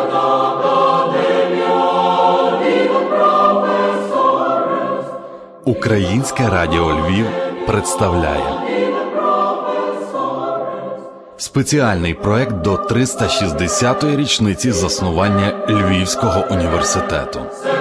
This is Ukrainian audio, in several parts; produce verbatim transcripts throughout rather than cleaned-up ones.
Українське радіо Львів представляє спеціальний проект до триста шістдесятої річниці заснування Львівського університету.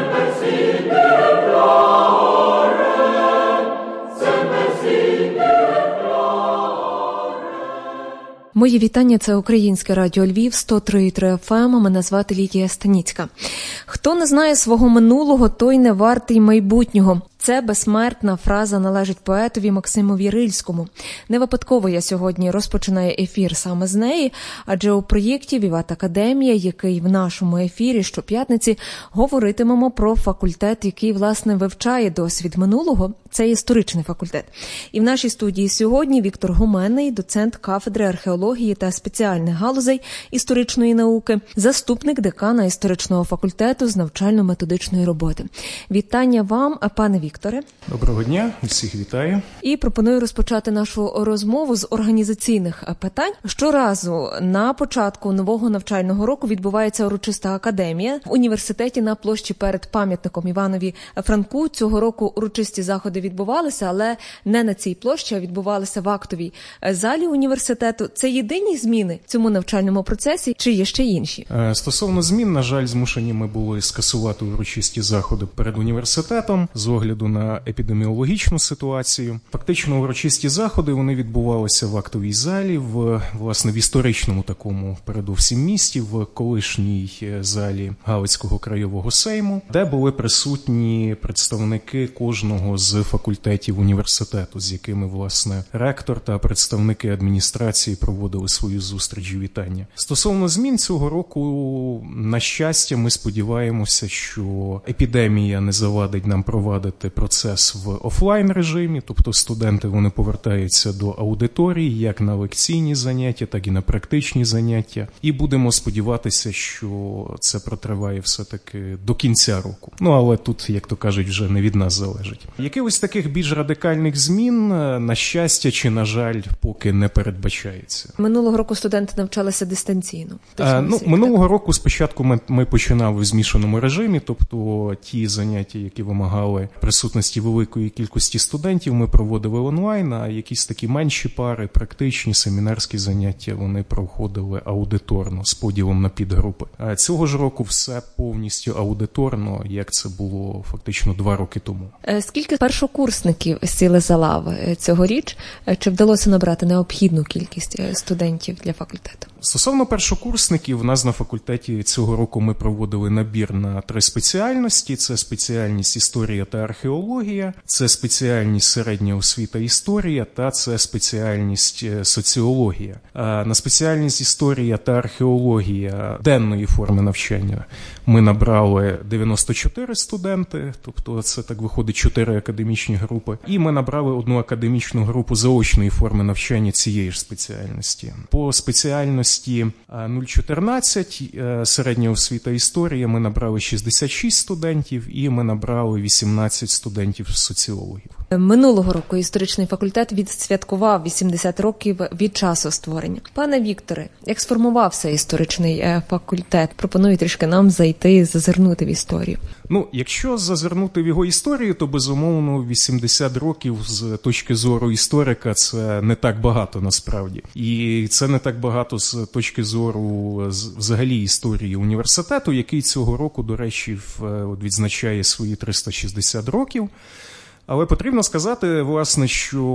Мої вітання, це Українське радіо Львів, сто три і три еф ем, мене звати Лідія Станіцька. Хто не знає свого минулого, той не вартий майбутнього. Це безсмертна фраза належить поетові Максимові Рильському. Не випадково я сьогодні розпочинаю ефір саме з неї, адже у проєкті «Віват Академія», який в нашому ефірі щоп'ятниці, говоритимемо про факультет, який, власне, вивчає досвід минулого. Це історичний факультет. І в нашій студії сьогодні Віктор Гуменний, доцент кафедри археології та спеціальних галузей історичної науки, заступник декана історичного факультету з навчально-методичної роботи. Вітання вам, пане Вікторе. Доброго дня, всіх вітаю. І пропоную розпочати нашу розмову з організаційних питань. Щоразу на початку нового навчального року відбувається урочиста академія в університеті на площі перед пам'ятником Іванові Франку. Цього року урочисті заходи відбувалися, але не на цій площі, а відбувалися в актовій залі університету. Це єдині зміни в цьому навчальному процесі, чи є ще інші? Стосовно змін, на жаль, змушені ми були скасувати урочисті заходи перед університетом з огляду на епідеміологічну ситуацію. Фактично урочисті заходи, вони відбувалися в актовій залі, в, власне, в історичному такому, передовсім місті, в колишній залі Галицького краєвого сейму, де були присутні представники кожного з факультетів університету, з якими, власне, ректор та представники адміністрації проводили свою зустріч і вітання. Стосовно змін цього року, на щастя, ми сподіваємося, що епідемія не завадить нам провадити процес в офлайн режимі, тобто студенти, вони повертаються до аудиторії, як на лекційні заняття, так і на практичні заняття. І будемо сподіватися, що це протриває все-таки до кінця року. Ну, але тут, як то кажуть, вже не від нас залежить. Якихось таких більш радикальних змін, на щастя чи, на жаль, поки не передбачається. Минулого року студенти навчалися дистанційно. А, ну, минулого року спочатку ми, ми починали в змішаному режимі, тобто ті заняття, які вимагали присутності великої кількості студентів, ми проводили онлайн, а якісь такі менші пари, практичні, семінарські заняття, вони проходили аудиторно, з поділом на підгрупи. А цього ж року все повністю аудиторно, як це було фактично два роки тому. Скільки першокурсників сіли за лави цьогоріч? Чи вдалося набрати необхідну кількість студентів для факультету? Стосовно першокурсників, у нас на факультеті цього року ми проводили набір на три спеціальності. Це спеціальність історія та археологія, це спеціальність середня освіта історія та це спеціальність соціологія. А на спеціальність історія та археологія денної форми навчання ми набрали дев'яносто чотири студенти, тобто це так виходить чотири академічні групи, і ми набрали одну академічну групу заочної форми навчання цієї ж спеціальності. По спеціальності нуль чотирнадцять, середня освіта історія, ми набрали шістдесят шість студентів і ми набрали вісімнадцять студентів соціологів. Минулого року історичний факультет відсвяткував вісімдесят років від часу створення. Пане Вікторе, як сформувався історичний факультет? Пропоную трішки нам зайти, зазирнути в історію. Ну, якщо зазирнути в його історію, то, безумовно, вісімдесят років з точки зору історика – це не так багато насправді. І це не так багато з точки зору взагалі історії університету, який цього року, до речі, відзначає свої триста шістдесят років. Але потрібно сказати, власне,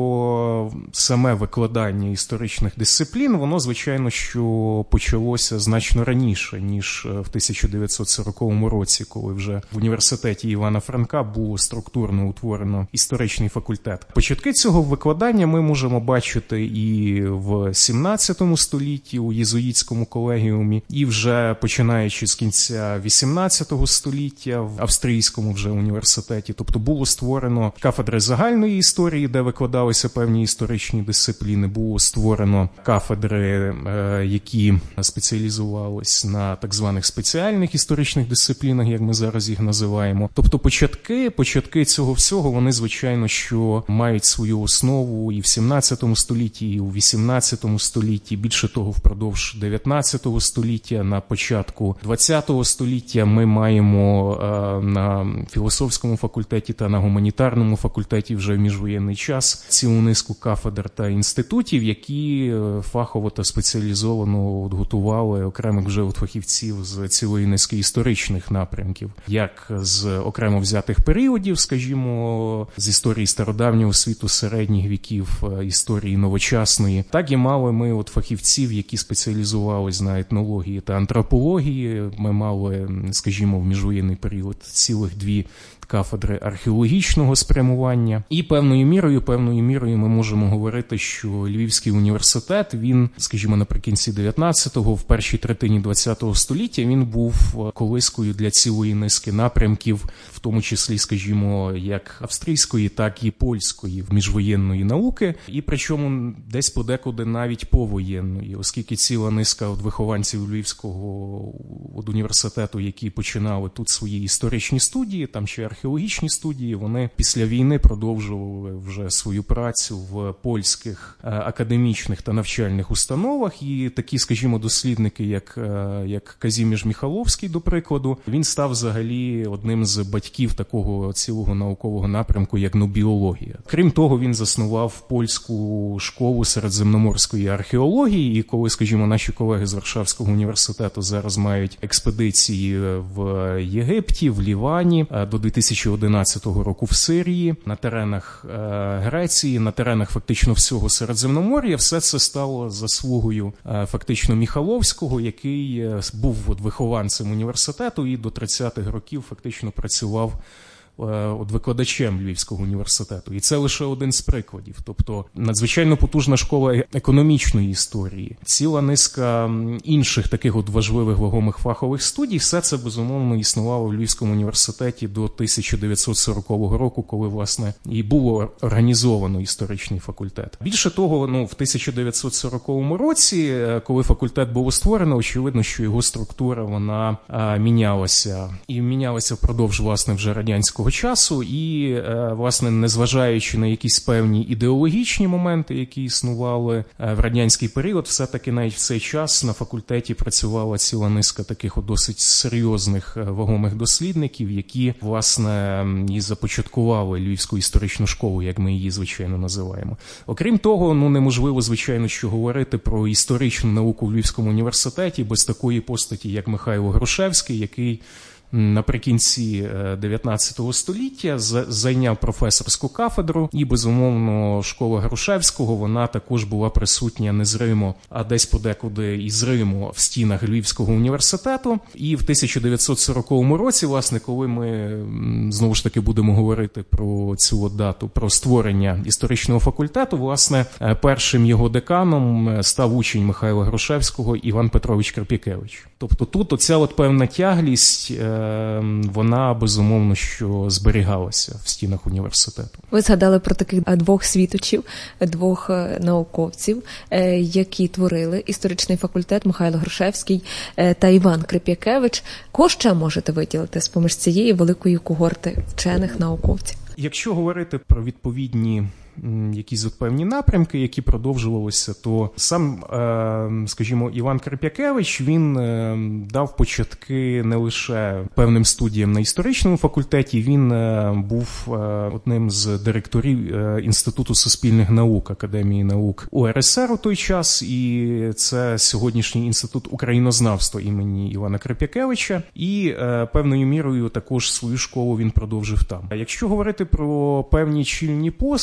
що саме викладання історичних дисциплін, воно, звичайно, що почалося значно раніше, ніж в тисяча дев'ятсот сороковому році, коли вже в університеті Івана Франка було структурно утворено історичний факультет. Початки цього викладання ми можемо бачити і в сімнадцятому столітті у єзуїтському колегіумі, і вже починаючи з кінця вісімнадцятого століття в австрійському вже університеті. Тобто було створено кафедри загальної історії, де викладалися певні історичні дисципліни. Було створено кафедри, які спеціалізувались на так званих спеціальних історичних дисциплінах, як ми зараз їх називаємо. Тобто початки, початки цього всього, вони, звичайно, що мають свою основу і в сімнадцятому столітті, і у вісімнадцятому столітті, більше того, впродовж дев'ятнадцятого століття, на початку двадцятого століття ми маємо на філософському факультеті та на гуманітарному факультеті вже в міжвоєнний час цілу низку кафедр та інститутів, які фахово та спеціалізовано готували окремих вже от фахівців з цілої низки історичних напрямків, як з окремо взятих періодів, скажімо, з історії стародавнього світу, середніх віків, історії новочасної, так і мали ми от фахівців, які спеціалізувалися на етнології та антропології. Ми мали, скажімо, в міжвоєнний період цілих дві кафедри археологічного спрямування. І певною мірою, певною мірою ми можемо говорити, що Львівський університет, він, скажімо, наприкінці дев'ятнадцятого, в першій третині двадцятого століття, він був колискою для цілої низки напрямків, в тому числі, скажімо, як австрійської, так і польської міжвоєнної науки, і причому десь подекуди навіть повоєнної, оскільки ціла низка от вихованців Львівського от університету, які починали тут свої історичні студії, там ще археологічні студії, вони після війни продовжували вже свою працю в польських академічних та навчальних установах, і такі, скажімо, дослідники, як, як Казіміж Міхаловський, до прикладу, він став взагалі одним з батьків такого цілого наукового напрямку, як нобіологія. Крім того, він заснував польську школу середземноморської археології, і коли, скажімо, наші колеги з Варшавського університету зараз мають експедиції в Єгипті, в Лівані, до дві тисячі одинадцятого року в Сирії, на теренах Греції, на теренах фактично всього Середземномор'я, все це стало заслугою фактично Міхаловського, який був от вихованцем університету і до тридцятих років фактично працював от викладачем Львівського університету. І це лише один з прикладів. Тобто надзвичайно потужна школа економічної історії, ціла низка інших таких от важливих вагомих фахових студій, все це, безумовно, існувало в Львівському університеті до тисяча дев'ятсот сорокового року, коли, власне, і було організовано історичний факультет. Більше того, ну, в тисяча дев'ятсот сороковому році, коли факультет було створено, очевидно, що його структура, вона а, мінялася. І мінялася впродовж, власне, вже радянського часу, і, власне, незважаючи на якісь певні ідеологічні моменти, які існували в радянський період, все-таки навіть в цей час на факультеті працювала ціла низка таких от досить серйозних вагомих дослідників, які, власне, і започаткували Львівську історичну школу, як ми її, звичайно, називаємо. Окрім того, ну, неможливо, звичайно, що говорити про історичну науку в Львівському університеті без такої постаті, як Михайло Грушевський, який наприкінці дев'ятнадцятого століття зайняв професорську кафедру, і, безумовно, школа Грушевського, вона також була присутня не з Риму, а десь подекуди із Риму в стінах Львівського університету. І в тисяча дев'ятсот сороковому році, власне, коли ми, знову ж таки, будемо говорити про цю дату, про створення історичного факультету, власне, першим його деканом став учень Михайла Грушевського Іван Петрович Крип'якевич. Тобто тут оця от певна тяглість, вона, безумовно, що зберігалася в стінах університету. Ви згадали про таких двох світочів, двох науковців, які творили історичний факультет, Михайло Грушевський та Іван Крип'якевич. Кого ще можете виділити з-поміж цієї великої когорти вчених науковців? Якщо говорити про відповідні якісь от певні напрямки, які продовжувалися, то сам, скажімо, Іван Крип'якевич, він дав початки не лише певним студіям на історичному факультеті, він був одним з директорів Інституту суспільних наук Академії наук У Ер Ес Ер у той час, і це сьогоднішній інститут українознавства імені Івана Крип'якевича, і певною мірою також свою школу він продовжив там. Якщо говорити про певні чільні постаті,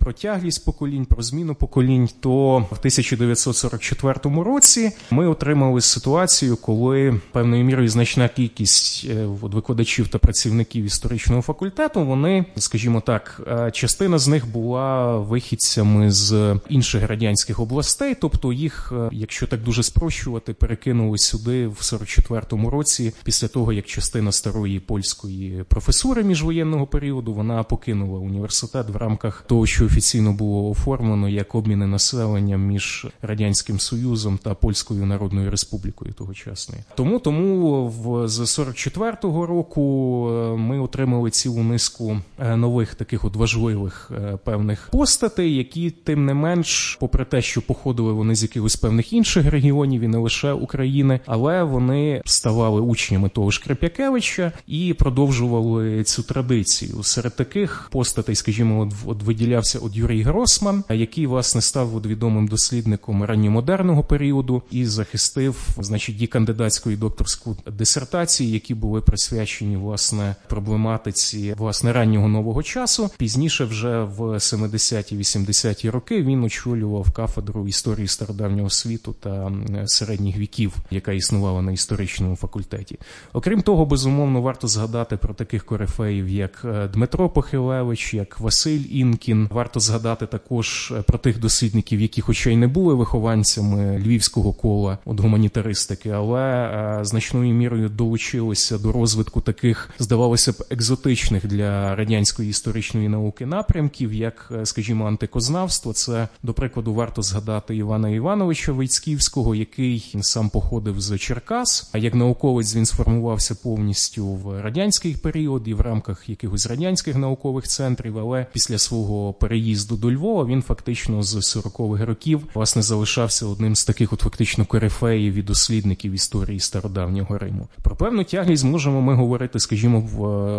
про тяглість поколінь, про зміну поколінь, то в тисяча дев'ятсот сорок четвертому році ми отримали ситуацію, коли певною мірою значна кількість викладачів та працівників історичного факультету, вони, скажімо так, частина з них була вихідцями з інших радянських областей, тобто їх, якщо так дуже спрощувати, перекинули сюди в сорок четвертому році, після того, як частина старої польської професури міжвоєнного періоду, вона покинула університет в рамках того, що офіційно було оформлено як обміни населенням між Радянським Союзом та Польською Народною Республікою тогочасної. Тому, тому в, з сорок четвертого року ми отримали цілу низку нових таких от важливих певних постатей, які, тим не менш, попри те, що походили вони з якихось певних інших регіонів і не лише України, але вони ставали учнями того ж Креп'якевича і продовжували цю традицію. Серед таких постатей, скажімо, от, от виділявся от Юрій Гросман, який, власне, став от відомим дослідником ранньомодерного періоду і захистив, значить, і кандидатську і докторську дисертації, які були присвячені, власне, проблематиці, власне, раннього нового часу. Пізніше, вже в семидесяті-вісімдесяті роки, він очолював кафедру історії стародавнього світу та середніх віків, яка існувала на історичному факультеті. Окрім того, безумовно, варто згадати про таких корифеїв, як Дмитро Похилевич, як Василь Інкін. Варто згадати також про тих дослідників, які хоча й не були вихованцями львівського кола от гуманітаристики, але значною мірою долучилися до розвитку таких, здавалося б, екзотичних для радянської історичної науки напрямків, як, скажімо, антикознавство. Це, до прикладу, варто згадати Івана Івановича Войцківського, який сам походив з Черкас, а як науковець він сформувався повністю в радянський період і в рамках якихось радянських наукових центрів, але після свого переїзду до Львова він фактично з сорокових років, власне, залишався одним з таких от фактично корифеїв і дослідників історії стародавнього Риму. Про певну тяглість можемо ми говорити, скажімо, в,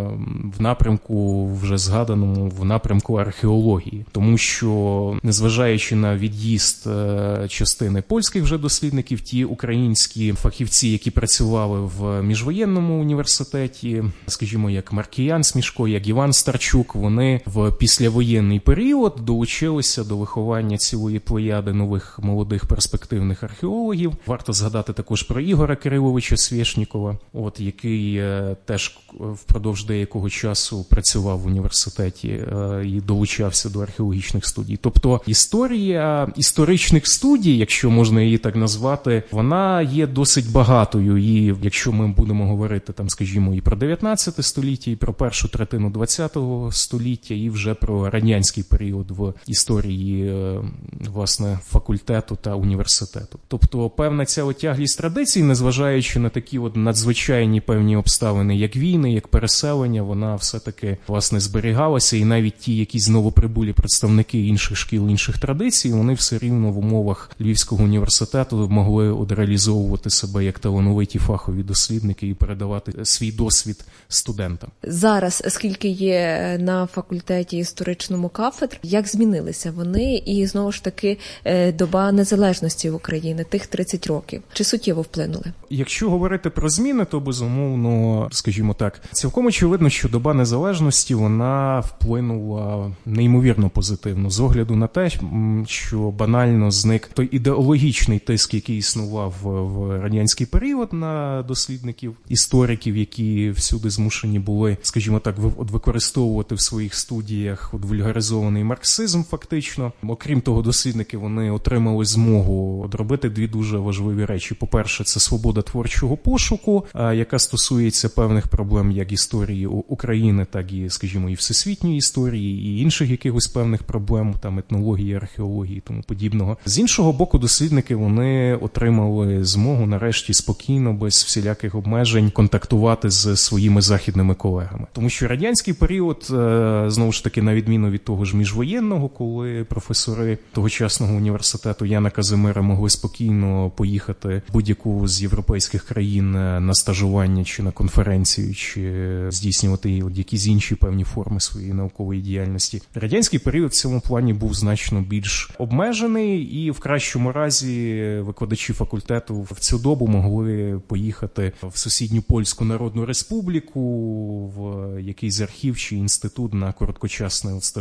в напрямку вже згаданому, в напрямку археології, тому що, незважаючи на від'їзд частини польських вже дослідників, ті українські фахівці, які працювали в міжвоєнному університеті, скажімо, як Маркіян Смішко, як Іван Старчук, вони в післявоєнний період долучилися до виховання цілої плеяди нових молодих перспективних археологів. Варто згадати також про Ігоря Кириловича Свєшнікова, от, який е, теж впродовж деякого часу працював в університеті е, і долучався до археологічних студій. Тобто історія історичних студій, якщо можна її так назвати, вона є досить багатою. І якщо ми будемо говорити, там, скажімо, і про дев'ятнадцяте століття, і про першу третину двадцятого століття, і вже про радянський період в історії, власне, факультету та університету. Тобто певна ця отяглість традицій, незважаючи на такі от надзвичайні певні обставини, як війни, як переселення, вона все-таки, власне, зберігалася, і навіть ті якісь новоприбулі представники інших шкіл, інших традицій, вони все рівно в умовах Львівського університету могли от реалізовувати себе як талановиті фахові дослідники і передавати свій досвід студентам. Зараз, скільки є на факультеті історичному кафедр, як змінилися вони і, знову ж таки, доба незалежності України, тих тридцять років, чи суттєво вплинули? Якщо говорити про зміни, то, безумовно, скажімо так, цілком очевидно, що доба незалежності, вона вплинула неймовірно позитивно, з огляду на те, що банально зник той ідеологічний тиск, який існував в радянський період на дослідників, істориків, які всюди змушені були, скажімо так, використовувати в своїх студіях от вульгаризований марксизм фактично. Окрім того, дослідники, вони отримали змогу робити дві дуже важливі речі. По-перше, це свобода творчого пошуку, яка стосується певних проблем як історії України, так і, скажімо, і всесвітньої історії, і інших якихось певних проблем, там, етнології, археології і тому подібного. З іншого боку, дослідники, вони отримали змогу нарешті спокійно, без всіляких обмежень, контактувати з своїми західними колегами. Тому що радянський період, знову ж таки, на відміну від того ж міжвоєнного, коли професори тогочасного університету Яна Казимира могли спокійно поїхати в будь-яку з європейських країн на стажування чи на конференцію, чи здійснювати якісь інші певні форми своєї наукової діяльності. Радянський період в цьому плані був значно більш обмежений, і в кращому разі викладачі факультету в цю добу могли поїхати в сусідню Польську Народну Республіку, в якийсь архів чи інститут на короткочасне стажування.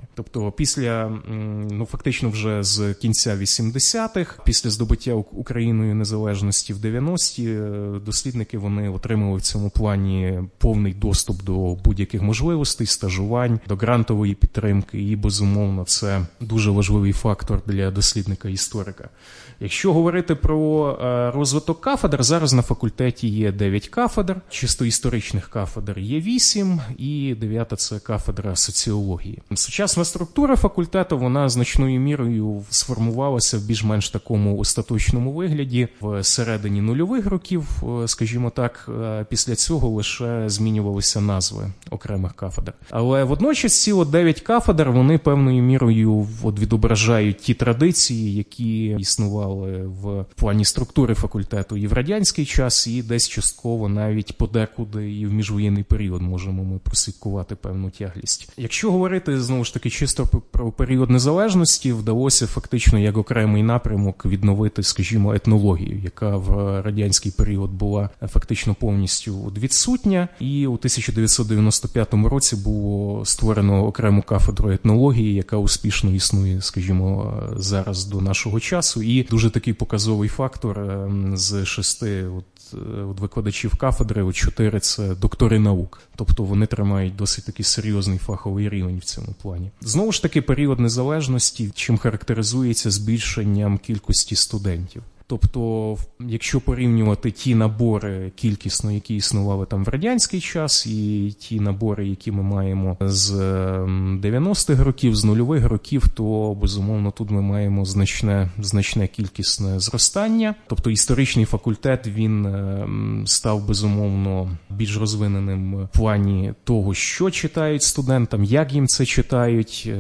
Тобто після, ну фактично вже з кінця вісімдесятих, після здобуття Україною незалежності в дев'яності, дослідники вони отримали в цьому плані повний доступ до будь-яких можливостей, стажувань, до грантової підтримки, і, безумовно, це дуже важливий фактор для дослідника-історика. Якщо говорити про розвиток кафедр, зараз на факультеті є дев'ять кафедр, чисто історичних кафедр є вісім, і дев'ята – це кафедра соціології. Сучасна структура факультету, вона значною мірою сформувалася в більш-менш такому остаточному вигляді в середині нульових років, скажімо так, після цього лише змінювалися назви окремих кафедр. Але водночас ці от дев'ять кафедр, вони певною мірою от відображають ті традиції, які існували в плані структури факультету і в радянський час, і десь частково навіть подекуди і в міжвоєнний період можемо ми прослідкувати певну тяглість. Якщо говорити, знову ж таки, чисто про період незалежності, вдалося фактично як окремий напрямок відновити, скажімо, етнологію, яка в радянський період була фактично повністю відсутня, і у тисяча дев'ятсот дев'яносто п'ятому році було створено окрему кафедру етнології, яка успішно існує, скажімо, зараз до нашого часу, і дуже такий показовий фактор з шести от, от викладачів кафедри, от чотири – це доктори наук. Тобто вони тримають досить такий серйозний фаховий рівень в цьому плані. Знову ж таки, період незалежності чим характеризується збільшенням кількості студентів. Тобто, якщо порівнювати ті набори кількісно, які існували там в радянський час, і ті набори, які ми маємо з дев'яностих років, з нульових років, то, безумовно, тут ми маємо значне, значне кількісне зростання. Тобто, історичний факультет, він став, безумовно, більш розвиненим в плані того, що читають студентам, як їм це читають,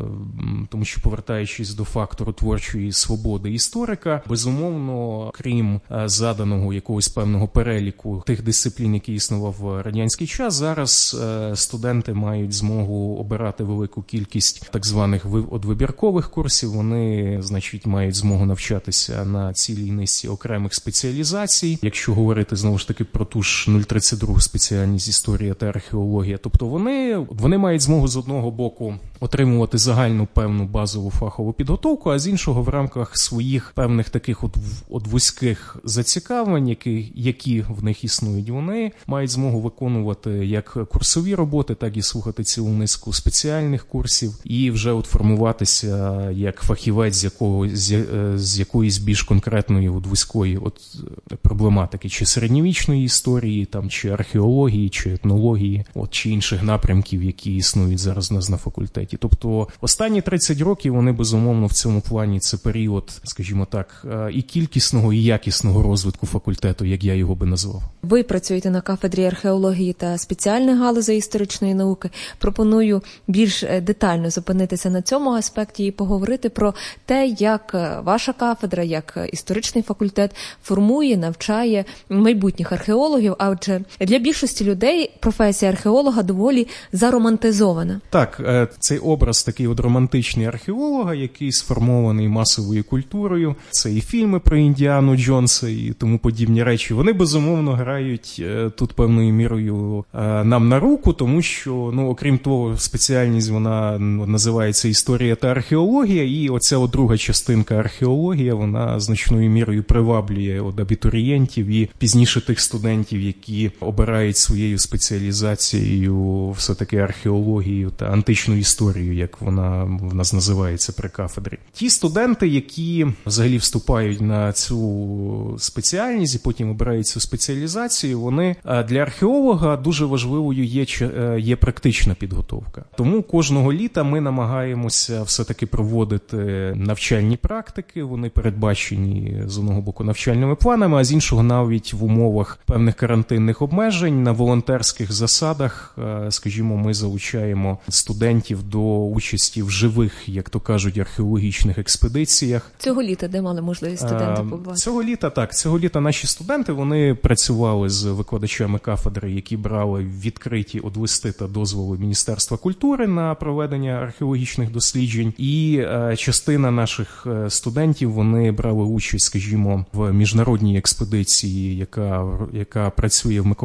тому що, повертаючись до фактору творчої свободи історика, безумовно, крім заданого якогось певного переліку тих дисциплін, які існував в радянський час, зараз студенти мають змогу обирати велику кількість так званих вибіркових курсів. Вони, значить, мають змогу навчатися на цілій низці окремих спеціалізацій. Якщо говорити, знову ж таки, про ту ж нуль тридцять другу спеціальність історія та археологія, тобто вони, вони мають змогу з одного боку отримувати загальну певну базову фахову підготовку, а з іншого в рамках своїх певних таких от, от вузьких зацікавлень, які, які в них існують, вони мають змогу виконувати як курсові роботи, так і слухати цілу низку спеціальних курсів і вже от формуватися як фахівець з, якого, з, з якоїсь більш конкретної от вузької от проблематики, чи середньовічної історії, там, чи археології, чи етнології, от, чи інших напрямків, які існують зараз у нас на факультеті. Тобто останні тридцять років вони, безумовно, в цьому плані це період, скажімо так, і кількісного, і якісного розвитку факультету, як я його би назвав. Ви працюєте на кафедрі археології та спеціальних галузей історичної науки. Пропоную більш детально зупинитися на цьому аспекті і поговорити про те, як ваша кафедра, як історичний факультет формує, навчає майбутніх археологів, адже для більшості людей професія археолога доволі заромантизована. Так, цей образ такий от романтичний археолога, який сформований масовою культурою, це і фільми про Індіану Джонса і тому подібні речі, вони, безумовно, грають тут певною мірою нам на руку, тому що, ну, окрім того, спеціальність, вона називається історія та археологія, і оця от друга частинка археологія, вона значною мірою приваблює от абітурієнтів і пізніше тих студентів, які обирають своєю спеціалізацією все-таки археологію та античну історію, як вона в нас називається при кафедрі. Ті студенти, які взагалі вступають на цю спеціальність і потім обирають цю спеціалізацію, вони для археолога дуже важливою є, є практична підготовка. Тому кожного літа ми намагаємося все-таки проводити навчальні практики, вони передбачені з одного боку навчальними планами, а з іншого навіть в умовах певних карантинних обмежень на волонтерських засадах, скажімо, ми залучаємо студентів до участі в живих, як то кажуть, археологічних експедиціях. Цього літа де мали можливість студенти побувати? Цього літа, так. Цього літа наші студенти, вони працювали з викладачами кафедри, які брали відкриті от листи та дозволи Міністерства культури на проведення археологічних досліджень. І е, частина наших студентів, вони брали участь, скажімо, в міжнародній експедиції, яка, яка працює в Миколаївській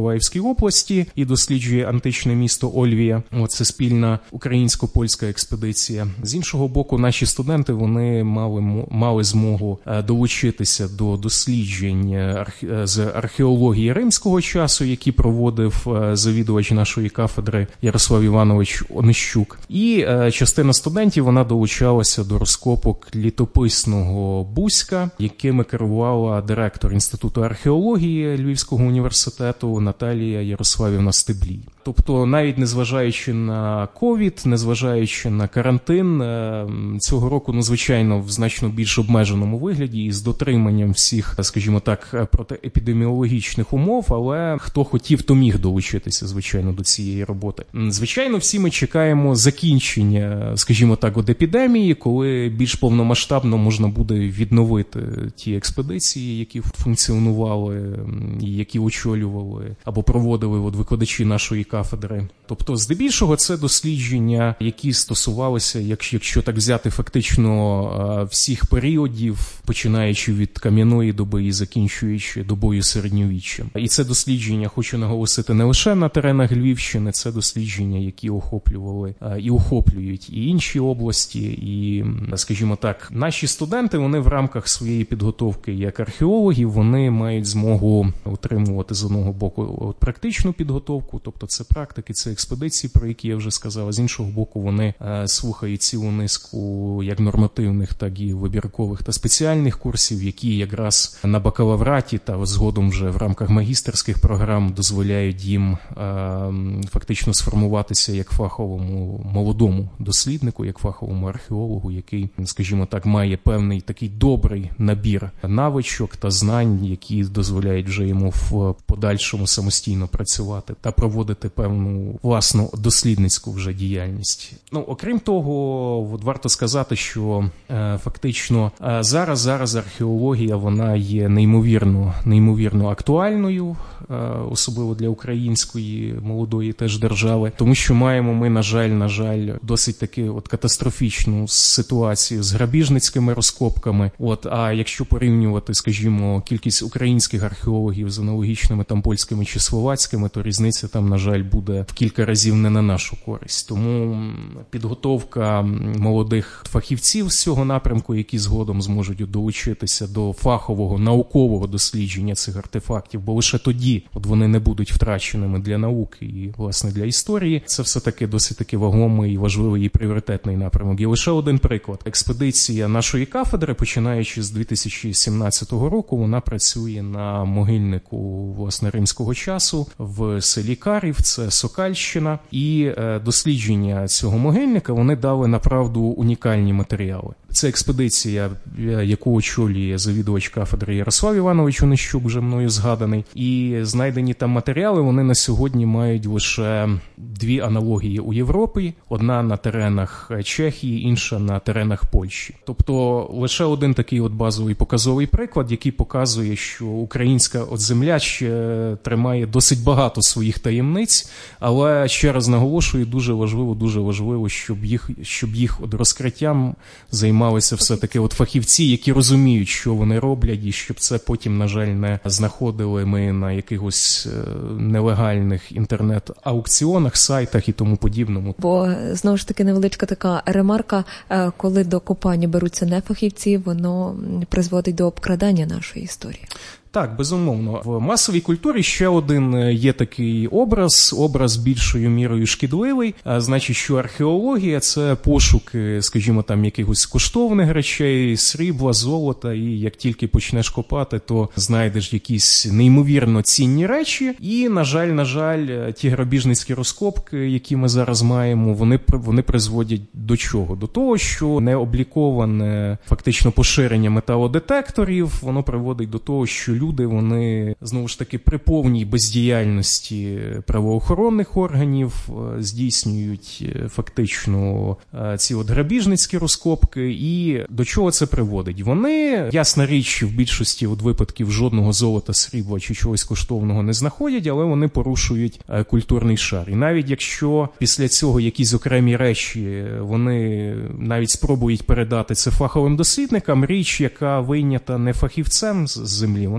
Миколаївській області і досліджує античне місто Ольвія. Це спільна українсько-польська експедиція. З іншого боку, наші студенти, вони мали, мали змогу долучитися до досліджень з археології римського часу, які проводив завідувач нашої кафедри Ярослав Іванович Онищук. І частина студентів, вона долучалася до розкопок літописного Бузька, якими керувала директор Інституту археології Львівського університету Наталія Ярославівна Стеблій. Тобто, навіть незважаючи на ковід, незважаючи на карантин, цього року, ну, звичайно, в значно більш обмеженому вигляді і з дотриманням всіх, скажімо так, протиепідеміологічних умов, але хто хотів, то міг долучитися, звичайно, до цієї роботи. Звичайно, всі ми чекаємо закінчення, скажімо так, от епідемії, коли більш повномасштабно можна буде відновити ті експедиції, які функціонували, які очолювали або проводили от викладачі нашої кафедри. Тобто, здебільшого, це дослідження, які стосувалися, якщо, якщо так взяти фактично всіх періодів, починаючи від кам'яної доби і закінчуючи добою середньовіччя. І це дослідження, хочу наголосити, не лише на теренах Львівщини, це дослідження, які охоплювали і охоплюють і інші області, і, скажімо так, наші студенти, вони в рамках своєї підготовки як археологів, вони мають змогу отримувати з одного боку от практичну підготовку, тобто це практики, це експедиції, про які я вже сказав, а з іншого боку вони е, слухають цілу низку як нормативних, так і вибіркових та спеціальних курсів, які якраз на бакалавраті та згодом вже в рамках магістерських програм дозволяють їм е, фактично сформуватися як фаховому молодому досліднику, як фаховому археологу, який, скажімо так, має певний такий добрий набір навичок та знань, які дозволяють вже йому в подальшому самостійно працювати та проводити певну власну дослідницьку вже діяльність. Ну, окрім того, от варто сказати, що е, фактично е, зараз, зараз археологія, вона є неймовірно, неймовірно актуальною, е, особливо для української молодої теж держави, тому що маємо ми, на жаль, на жаль, досить таки от катастрофічну ситуацію з грабіжницькими розкопками. От, а якщо порівнювати, скажімо, кількість українських археологів з аналогічними там польськими чи словацькими, то різниця там, на жаль, буде в кілька разів не на нашу користь. Тому підготовка молодих фахівців з цього напрямку, які згодом зможуть долучитися до фахового наукового дослідження цих артефактів, бо лише тоді от вони не будуть втраченими для науки і, власне, для історії. Це все-таки досить таки вагомий, важливий і пріоритетний напрямок. Є лише один приклад. Експедиція нашої кафедри, починаючи з дві тисячі сімнадцятого року, вона працює на могильнику, власне, римського часу в селі Карів, це Сокальщина, і дослідження цього могильника, вони дали, направду, унікальні матеріали. Це експедиція, яку очолює завідувач кафедри Ярослав Іванович Онищук, вже мною згаданий, і знайдені там матеріали, вони на сьогодні мають лише дві аналогії у Європі, одна на теренах Чехії, інша на теренах Польщі. Тобто лише один такий от базовий показовий приклад, який показує, що українська от земля ще тримає досить багато своїх таємниць, але, ще раз наголошую, дуже важливо, дуже важливо, щоб їх, щоб їх от розкриттям займалися все-таки от фахівці, які розуміють, що вони роблять, і щоб це потім, на жаль, не знаходили ми на якихось нелегальних інтернет-аукціонах, сайтах і тому подібному. Бо, знову ж таки, невеличка така ремарка, коли до копання беруться не фахівці, воно призводить до обкрадання нашої історії. Так, безумовно. В масовій культурі ще один є такий образ, образ більшою мірою шкідливий. А, значить, що археологія – це пошуки, скажімо, там, якихось коштовних речей, срібла, золота, і як тільки почнеш копати, то знайдеш якісь неймовірно цінні речі. І, на жаль, на жаль, ті грабіжницькі розкопки, які ми зараз маємо, вони, вони призводять до чого? До того, що необліковане фактично поширення металодетекторів, воно приводить до того, що люди, вони, знову ж таки, при повній бездіяльності правоохоронних органів здійснюють фактично ці от грабіжницькі розкопки. І до чого це приводить? Вони, ясна річ, в більшості от випадків жодного золота, срібла чи чогось коштовного не знаходять, але вони порушують культурний шар. І навіть якщо після цього якісь окремі речі вони навіть спробують передати це фаховим дослідникам, річ, яка вийнята не фахівцем з землі, вона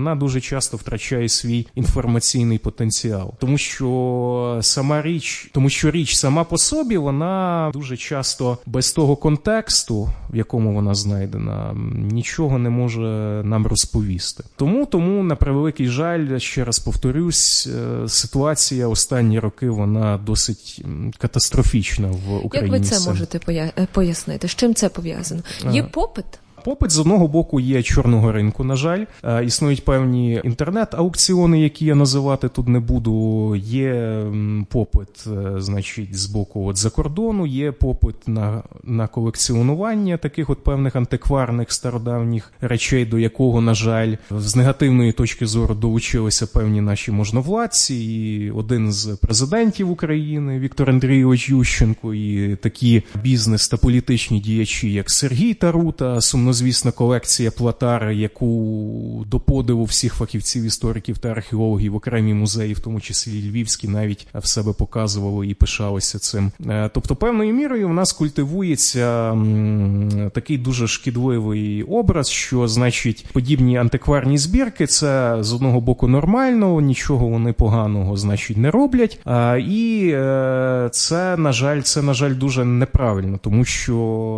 вона дуже часто втрачає свій інформаційний потенціал. Тому що сама річ, тому що річ сама по собі, вона дуже часто без того контексту, в якому вона знайдена, нічого не може нам розповісти. Тому, тому на превеликий жаль, ще раз повторюсь, ситуація останні роки, вона досить катастрофічна в Україні. Як ви це можете пояснити? З чим це пов'язано? Є попит? Попит, з одного боку, є чорного ринку, на жаль. Е, існують певні інтернет-аукціони, які я називати тут не буду. Є м, попит, е, значить, з боку от, за кордону, є попит на, на колекціонування таких от певних антикварних стародавніх речей, до якого, на жаль, з негативної точки зору долучилися певні наші можновладці. І один з президентів України, Віктор Андрійович Ющенко, і такі бізнес та політичні діячі, як Сергій Тарута, сумнозвісна колекція Платара, яку до подиву всіх фахівців, істориків та археологів, окремі музеї, в тому числі львівські, навіть в себе показували і пишалися цим. Тобто, певною мірою в нас культивується м, такий дуже шкідливий образ, що, значить, подібні антикварні збірки – це, з одного боку, нормально, нічого вони поганого, значить, не роблять, а, і е, це, на жаль, це, на жаль, дуже неправильно, тому що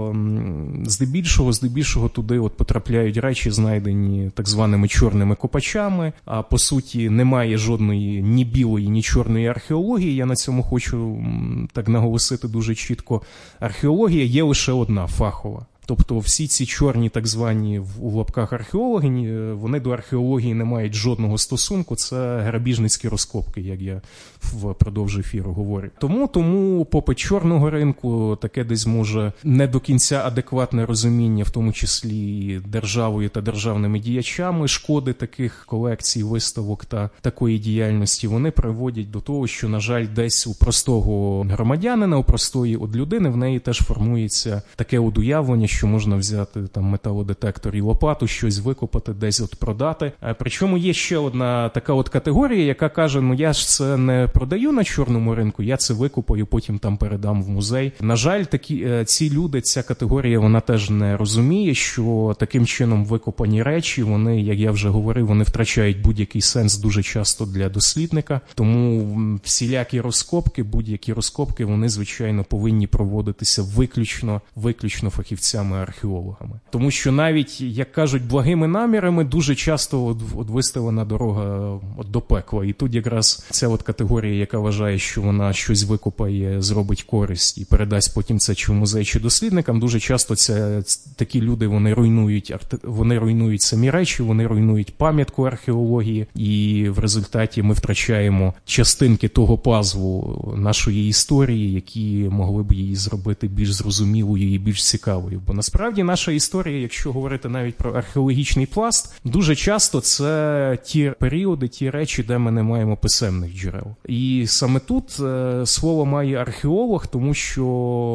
м, здебільшого, здебільшого туди от потрапляють речі, знайдені так званими чорними копачами, а по суті немає жодної ні білої, ні чорної археології. Я на цьому хочу так наголосити дуже чітко. Археологія є лише одна, фахова. Тобто всі ці чорні так звані у лапках археологи, вони до археології не мають жодного стосунку, це грабіжницькі розкопки, як я впродовж ефіру говорю. Тому, тому попит чорного ринку, таке десь може не до кінця адекватне розуміння, в тому числі державою та державними діячами, шкоди таких колекцій, виставок та такої діяльності, вони приводять до того, що, на жаль, десь у простого громадянина, у простої от людини, в неї теж формується таке от уявлення, що можна взяти там металодетектор і лопату, щось викопати, десь от продати. Причому є ще одна така от категорія, яка каже, ну я ж це не продаю на чорному ринку, я це викопаю, потім там передам в музей. На жаль, такі, ці люди, ця категорія, вона теж не розуміє, що таким чином викопані речі, вони, як я вже говорив, вони втрачають будь-який сенс дуже часто для дослідника. Тому всілякі розкопки, будь-які розкопки, вони, звичайно, повинні проводитися виключно, виключно фахівцями, археологами. Тому що навіть, як кажуть, благими намірами дуже часто от, от виставлена дорога от до пекла. І тут якраз ця от категорія, яка вважає, що вона щось викопає, зробить користь і передасть потім це чи в музей, чи дослідникам, дуже часто це, такі люди, вони руйнують, вони руйнують самі речі, вони руйнують пам'ятку археології, і в результаті ми втрачаємо частинки того пазлу нашої історії, які могли б її зробити більш зрозумілою і більш цікавою. Бо насправді наша історія, якщо говорити навіть про археологічний пласт, дуже часто це ті періоди, ті речі, де ми не маємо писемних джерел. І саме тут е, слово має археолог, тому що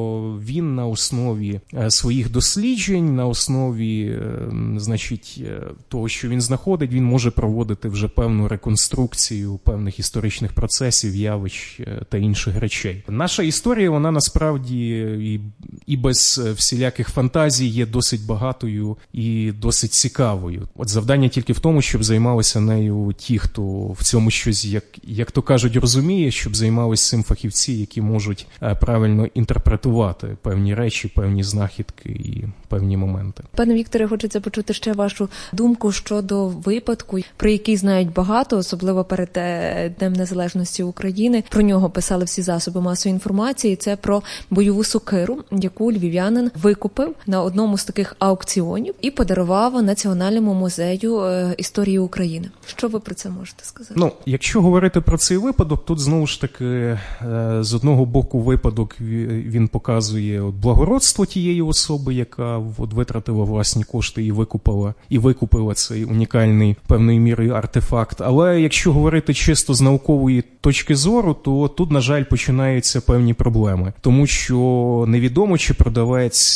він на основі е, своїх досліджень, на основі, е, значить, е, того, що він знаходить, він може проводити вже певну реконструкцію певних історичних процесів, явищ е, та інших речей. Наша історія, вона насправді і, і без всіляких фантазій є досить багатою і досить цікавою. От завдання тільки в тому, щоб займалися нею ті, хто в цьому щось, як, як то кажуть, розуміє, щоб займалися цим фахівці, які можуть правильно інтерпретувати певні речі, певні знахідки і певні моменти. Пане Вікторе, хочеться почути ще вашу думку щодо випадку, про який знають багато, особливо перед Днем Незалежності України. Про нього писали всі засоби масової інформації. Це про бойову сокиру, яку львів'янин викупив на одному з таких аукціонів і подарував Національному музею історії України. Що ви про це можете сказати? Ну, якщо говорити про цей випадок, тут знову ж таки з одного боку випадок він показує от благородство тієї особи, яка от витратила власні кошти і викупила, і викупила цей унікальний певною мірою артефакт. Але якщо говорити чисто з наукової точки зору, то тут, на жаль, починаються певні проблеми. Тому що невідомо, чи продавець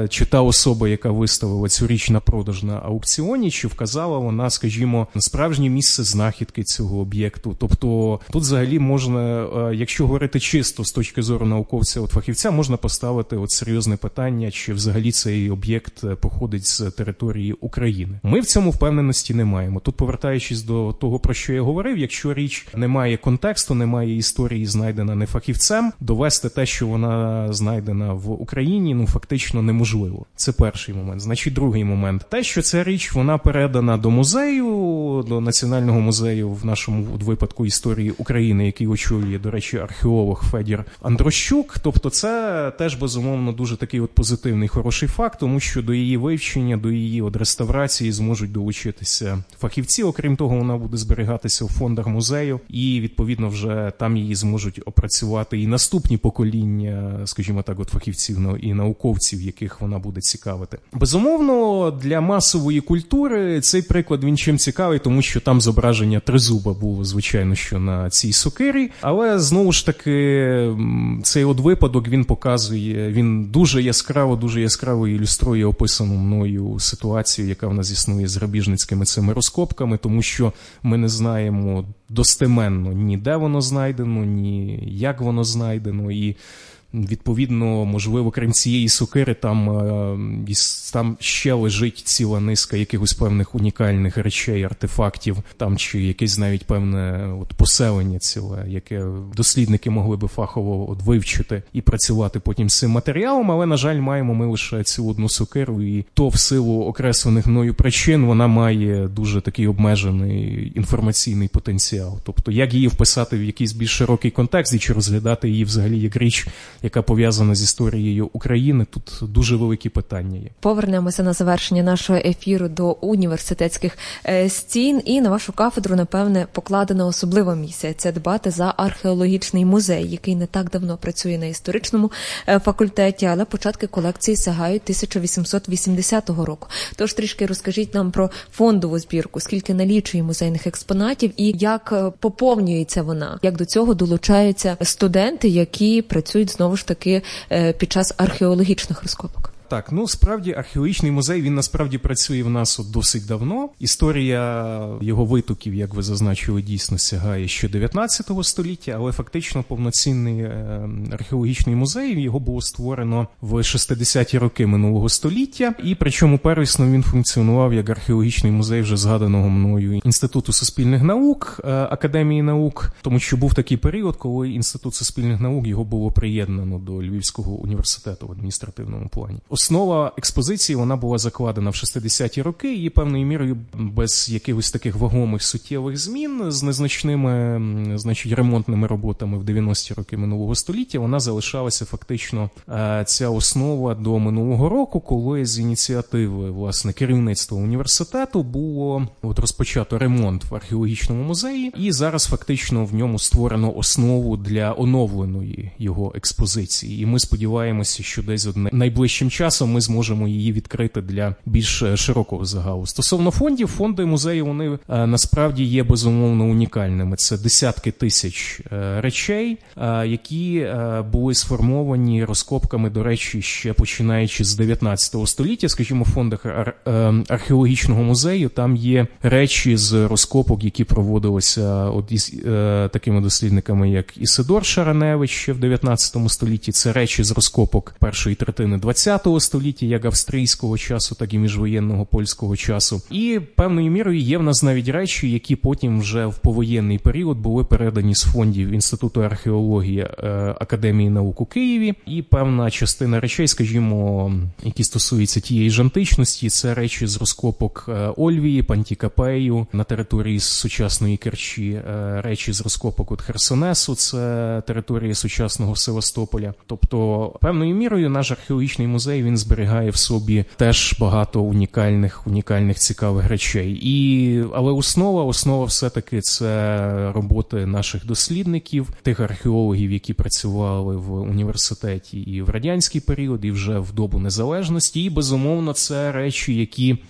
чи та особа, яка виставила цю річ на продаж на аукціоні, чи вказала вона, скажімо, на справжнє місце знахідки цього об'єкту. Тобто тут взагалі можна, якщо говорити чисто з точки зору науковця, от фахівця, можна поставити от серйозне питання, чи взагалі цей об'єкт походить з території України. Ми в цьому впевненості не маємо. Тут, повертаючись до того, про що я говорив, якщо річ не має контексту, немає історії, знайдена не фахівцем, довести те, що вона знайдена в Україні, ну фактично неможливо. Це перший момент. Значить, другий момент. Те, що ця річ, вона передана до музею, до Національного музею, в нашому випадку історії України, який очолює, до речі, археолог Федір Андрощук. Тобто це теж, безумовно, дуже такий от позитивний, хороший факт, тому що до її вивчення, до її от реставрації зможуть долучитися фахівці. Окрім того, вона буде зберігатися у фондах музею і, відповідно, вже там її зможуть опрацювати і наступні покоління, скажімо так, от фахівців і науковців, яких вона буде цікавити. Безумовно, для масової культури цей приклад, він чим цікавий, тому що там зображення тризуба було, звичайно, що на цій сокирі, але, знову ж таки, цей от випадок, він показує, він дуже яскраво, дуже яскраво ілюструє описану мною ситуацію, яка в нас існує з грабіжницькими цими розкопками, тому що ми не знаємо достеменно ні де воно знайдено, ні як воно знайдено, і відповідно, можливо, крім цієї сокири, там, там ще лежить ціла низка якихось певних унікальних речей, артефактів, там чи якесь навіть певне от поселення ціле, яке дослідники могли би фахово от вивчити і працювати потім з цим матеріалом, але, на жаль, маємо ми лише цю одну сокиру, і то в силу окреслених мною причин вона має дуже такий обмежений інформаційний потенціал. Тобто, як її вписати в якийсь більш широкий контекст і чи розглядати її взагалі як річ, яка пов'язана з історією України, тут дуже великі питання є. Повернемося на завершення нашого ефіру до університетських стін, і на вашу кафедру, напевне, покладена особлива місія – це дбати за археологічний музей, який не так давно працює на історичному факультеті, але початки колекції сягають тисяча вісімсот вісімдесятого року. Тож трішки розкажіть нам про фондову збірку, скільки налічує музейних експонатів і як поповнюється вона, як до цього долучаються студенти, які працюють знову ж таки під час археологічних розкопок. Так, ну справді археологічний музей, він насправді працює в нас от досить давно. Історія його витоків, як ви зазначили, дійсно сягає ще дев'ятнадцятого століття, але фактично повноцінний археологічний музей, його було створено в шістдесяті роки минулого століття, і причому первісно він функціонував як археологічний музей вже згаданого мною Інституту суспільних наук, Академії наук, тому що був такий період, коли Інститут суспільних наук, його було приєднано до Львівського університету в адміністративному плані. Основа експозиції, вона була закладена в шістдесяті роки і певною мірою без якихось таких вагомих суттєвих змін з незначними, значить, ремонтними роботами в дев'яності роки минулого століття, вона залишалася фактично, ця основа до минулого року, коли з ініціативи, власне, керівництва університету було от розпочато ремонт в археологічному музеї, і зараз фактично в ньому створено основу для оновленої його експозиції. І ми сподіваємося, що десь от найближчим часом ми зможемо її відкрити для більш широкого загалу. Стосовно фондів, фонди музею, вони а, насправді є безумовно унікальними. Це десятки тисяч а, речей, а, які а, були сформовані розкопками, до речі, ще починаючи з дев'ятнадцятого століття. Скажімо, в фондах ар, а, археологічного музею там є речі з розкопок, які проводилися от із а, такими дослідниками, як Ісидор Шараневич ще в дев'ятнадцятому столітті. Це речі з розкопок першої третини двадцятого століття, як австрійського часу, так і міжвоєнного польського часу. І певною мірою є в нас навіть речі, які потім вже в повоєнний період були передані з фондів Інституту археології Академії наук у Києві. І певна частина речей, скажімо, які стосуються тієї ж античності, це речі з розкопок Ольвії, Пантікапею на території сучасної Керчі, речі з розкопок от Херсонесу, це територія сучасного Севастополя. Тобто, певною мірою наш археологічний музей, він зберігає в собі теж багато унікальних, унікальних цікавих речей. І, але основа, основа все-таки це роботи наших дослідників, тих археологів, які працювали в університеті і в радянський період, і вже в добу незалежності. І, безумовно, це речі, які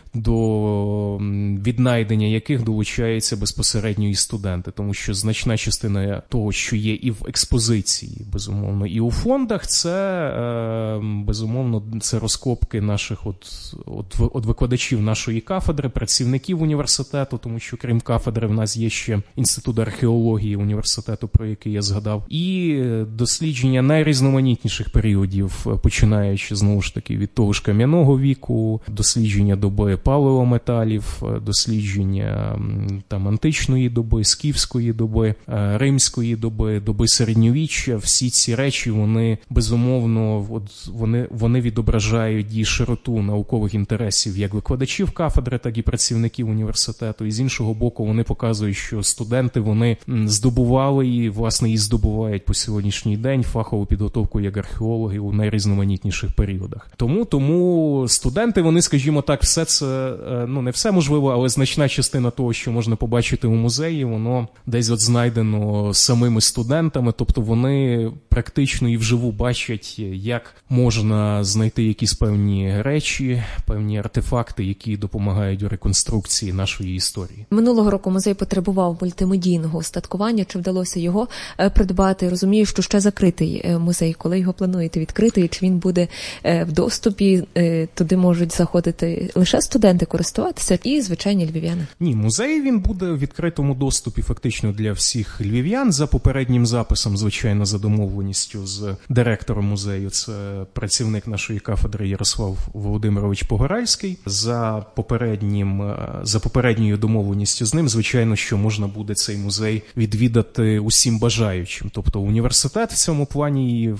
до віднайдення яких долучаються безпосередньо і студенти, тому що значна частина того, що є і в експозиції, безумовно, і у фондах, це, безумовно, це розкопки наших от, от, от викладачів нашої кафедри, працівників університету, тому що крім кафедри в нас є ще Інститут археології університету, про який я згадав, і дослідження найрізноманітніших періодів, починаючи, знову ж таки, від того ж кам'яного віку, дослідження доби паливометалів, дослідження там античної доби, скіфської доби, римської доби, доби середньовіччя. Всі ці речі, вони, безумовно, от вони, вони відображають і широту наукових інтересів як викладачів кафедри, так і працівників університету. І з іншого боку, вони показують, що студенти, вони здобували і, власне, і здобувають по сьогоднішній день фахову підготовку як археологи у найрізноманітніших періодах. Тому, тому студенти, вони, скажімо так, все це, ну не все можливо, але значна частина того, що можна побачити у музеї, воно десь от знайдено самими студентами, тобто вони практично і вживу бачать, як можна знайти якісь певні речі, певні артефакти, які допомагають у реконструкції нашої історії. Минулого року музей потребував мультимедійного устаткування. Чи вдалося його придбати? Розумію, що ще закритий музей. Коли його плануєте відкрити, чи він буде в доступі, туди можуть заходити лише студенти, користуватися і звичайні львів'яни? Ні, музей він буде в відкритому доступі фактично для всіх львів'ян за попереднім записом, звичайно, за домовленістю з директором музею. Це працівник нашої кафедри Ярослав Володимирович Погоральський. За попереднім, за попередньою домовленістю з ним, звичайно, що можна буде цей музей відвідати усім бажаючим. Тобто університет в цьому плані і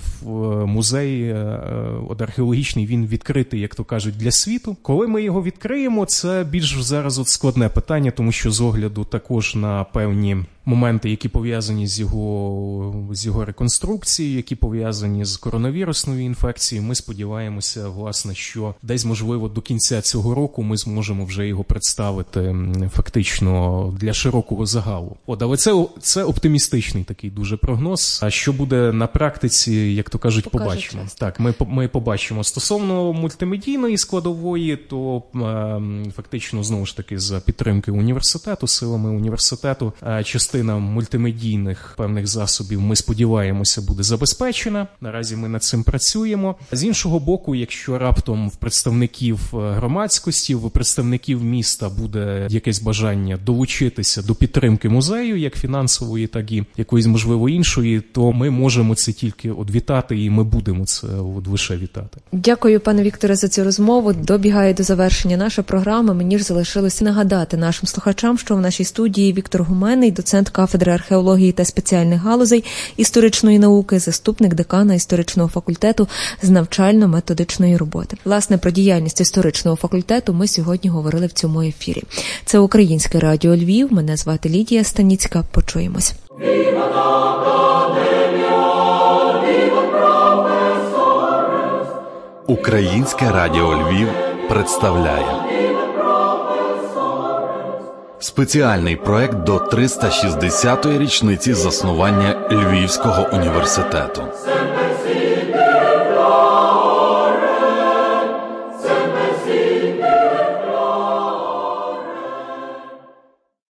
музей от археологічний, він відкритий, як то кажуть, для світу. Коли ми його відкриємо, це більш зараз от складне питання, тому що з огляду також на певні моменти, які пов'язані з його, з його реконструкцією, які пов'язані з коронавірусною інфекцією, ми сподіваємося, власне, що десь, можливо, до кінця цього року ми зможемо вже його представити фактично для широкого загалу. От, але це, це оптимістичний такий дуже прогноз. А що буде на практиці, як то кажуть, Покаже побачимо. час. Так, ми, ми побачимо. Стосовно мультимедійної складової, то е, фактично, знову ж таки, за підтримки університету, силами університету, е, частина мультимедійних певних засобів, ми сподіваємося, буде забезпечена. Наразі ми над цим працюємо. З іншого боку, якщо раптом в представників громадськості, в представників міста буде якесь бажання долучитися до підтримки музею, як фінансової, так і якоїсь, можливо, іншої, то ми можемо це тільки от вітати, і ми будемо це от лише вітати. Дякую, пане Вікторе, за цю розмову. Добігає до завершення наша програма. Мені ж залишилося нагадати нашим слухачам, що в нашій студії Віктор Гуменний, доцент кафедри археології та спеціальних галузей історичної науки, заступник декана історичного факультету з навчально-методичної роботи. Власне, про діяльність історичного факультету ми сьогодні говорили в цьому ефірі. Це Українське радіо Львів. Мене звати Лідія Станіцька. Почуємось. Українське радіо Львів представляє спеціальний проект до триста шістдесятої річниці заснування Львівського університету.